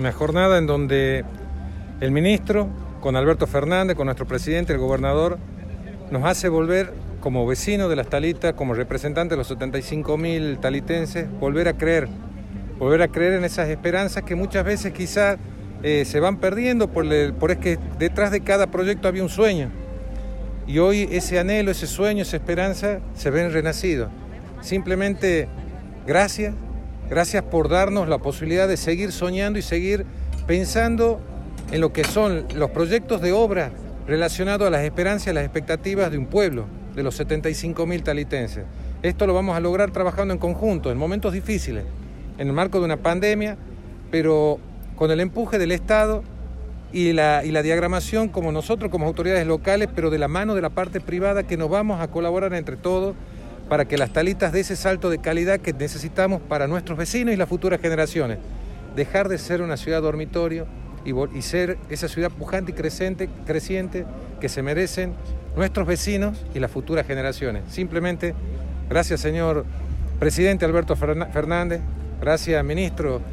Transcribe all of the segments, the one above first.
Una jornada en donde el ministro, con Alberto Fernández, con nuestro presidente, el gobernador, nos hace volver como vecinos de las Talitas, como representantes de los 75.000 talitenses, volver a creer en esas esperanzas que muchas veces quizás se van perdiendo por es que detrás de cada proyecto había un sueño. Y hoy ese anhelo, ese sueño, esa esperanza se ven renacidos. Simplemente gracias por darnos la posibilidad de seguir soñando y seguir pensando en lo que son los proyectos de obra relacionados a las esperanzas y las expectativas de un pueblo, de los 75.000 talitenses. Esto lo vamos a lograr trabajando en conjunto, en momentos difíciles, en el marco de una pandemia, pero con el empuje del Estado y la diagramación como nosotros, como autoridades locales, pero de la mano de la parte privada, que nos vamos a colaborar entre todos para que las Talitas dé ese salto de calidad que necesitamos para nuestros vecinos y las futuras generaciones. Dejar de ser una ciudad dormitorio y ser esa ciudad pujante y creciente que se merecen nuestros vecinos y las futuras generaciones. Simplemente, gracias señor presidente Alberto Fernández, gracias ministro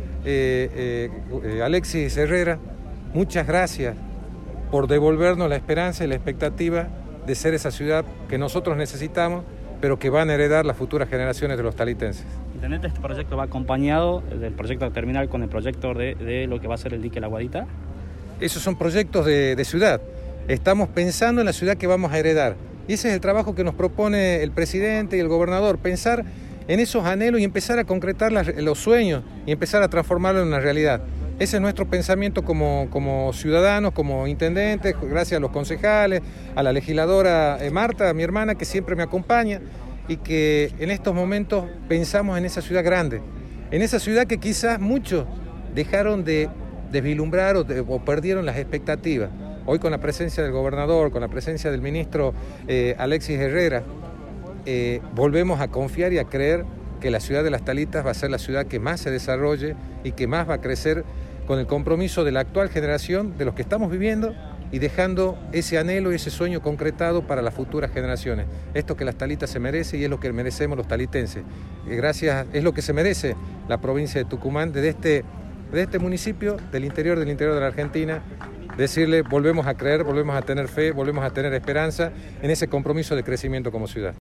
Alexis Herrera, muchas gracias por devolvernos la esperanza y la expectativa de ser esa ciudad que nosotros necesitamos, pero que van a heredar las futuras generaciones de los talitenses. Intendente, este proyecto va acompañado del proyecto terminal con el proyecto de lo que va a ser el dique La Guadita. Esos son proyectos de ciudad. Estamos pensando en la ciudad que vamos a heredar. Y ese es el trabajo que nos propone el presidente y el gobernador, pensar en esos anhelos y empezar a concretar los sueños y empezar a transformarlo en una realidad. Ese es nuestro pensamiento como ciudadanos, como intendentes, gracias a los concejales, a la legisladora Marta, mi hermana, que siempre me acompaña, y que en estos momentos pensamos en esa ciudad grande, en esa ciudad que quizás muchos dejaron de vislumbrar o perdieron las expectativas. Hoy, con la presencia del gobernador, con la presencia del ministro Alexis Herrera, volvemos a confiar y a creer que la ciudad de las Talitas va a ser la ciudad que más se desarrolle y que más va a crecer, con el compromiso de la actual generación, de los que estamos viviendo, y dejando ese anhelo y ese sueño concretado para las futuras generaciones. Esto que las Talitas se merece y es lo que merecemos los talitenses. Gracias, es lo que se merece la provincia de Tucumán, de este municipio, del interior de la Argentina. Decirle, volvemos a creer, volvemos a tener fe, volvemos a tener esperanza en ese compromiso de crecimiento como ciudad.